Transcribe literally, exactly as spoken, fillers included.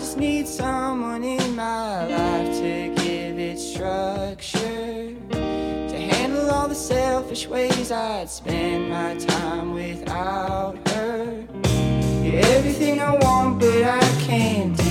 just need someone in my life to give it structure, to handle all the selfish ways I'd spend my time without her. You're everything I want, but I can't do